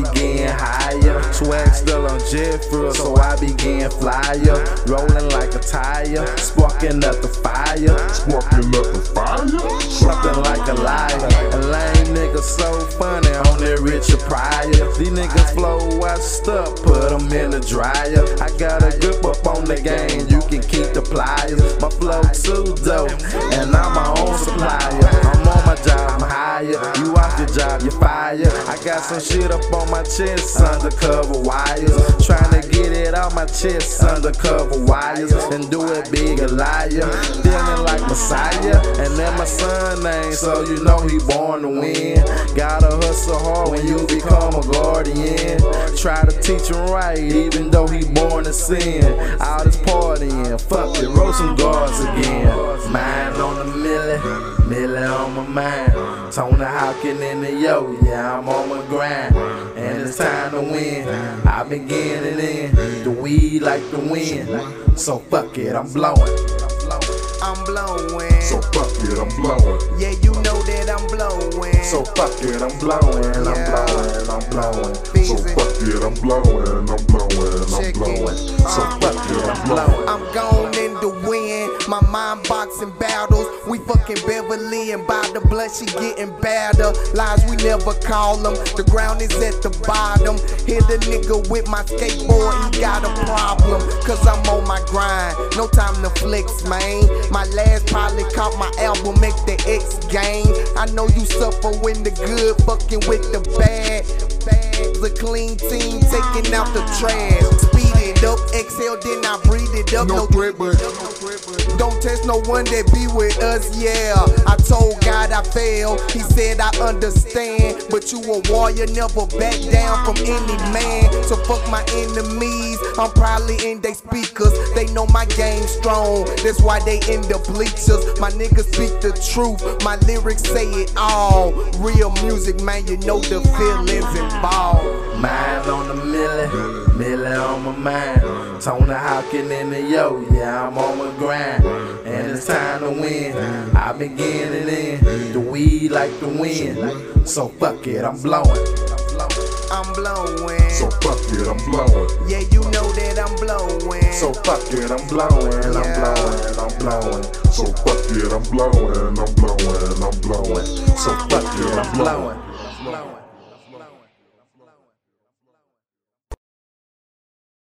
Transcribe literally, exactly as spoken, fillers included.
getting higher. Swag still on jet fuel, so I be getting flyer. Rolling like a tire, sparking up the fire. Sparking up the fire. Something like a liar. A lame nigga so funny on that Richard Pryor. These niggas flow washed up, put them in the dryer. I got a grip up on the game, you can keep the pliers. My flow too dope, and I'm my own supplier. I'm on my job, I'm higher. You off your job, you fire. I got some shit up on my chest, undercover wires. Trying to get it out my chest, undercover wires. And do it big a liar. Feeling like Messiah, and then my son name, so you know he born to win. Gotta hustle hard when you become a guardian. Try to teach him right, even though he born to sin. All this partying, fuck it, roll some guards again. Mind on the milli, milli on my mind. Tony Hawkin in the yo, yeah, I'm on my grind. And it's time to win, I've been getting in. The weed like the wind, so fuck it, I'm blowing. I'm blowing. So fuck it, I'm blowing. Yeah, you know that I'm blowing. So fuck it, I'm blowing, I'm blowing, I'm blowing. So fuck it, I'm blowing, I'm blowing, I'm blowing. So fuck it, I'm blowing. I'm gone in the wind, my mind boxing battles. We fucking Beverly and by the blood she getting badder. Lies we never call them, the ground is at the bottom. Hit a nigga with my skateboard, he got a problem. Cause I'm on my grind, no time to flex, man. My last pilot caught my album, make the X gang. I know you suffer when the good fucking with the bad. The clean team taking out the trash. Speed it up, exhale, then I breathe it up. No threat, but don't test no one that be with us, yeah. I told God I failed, he said I understand. But you a warrior, never back down from any man. So fuck my enemies, I'm probably in they speakers. They know my game strong, that's why they in the bleachers. My niggas speak the truth, my lyrics say it all. Real music, man, you know the feelings involved. Mind on the milli, milli on my mind. Tony Hawkin in the yo, yeah, I'm on my grind. And it's time to win, I've been getting in. The weed like the wind, so fuck it, I'm blowing. I'm blowing. so fuck it, I'm blowing. Yeah, you know that I'm blowing. So fuck it, I'm blowing, I'm blowing, I'm blowing. So fuck it, I'm blowing, I'm blowing, I'm blowing. So fuck it, I'm blowing. blowing.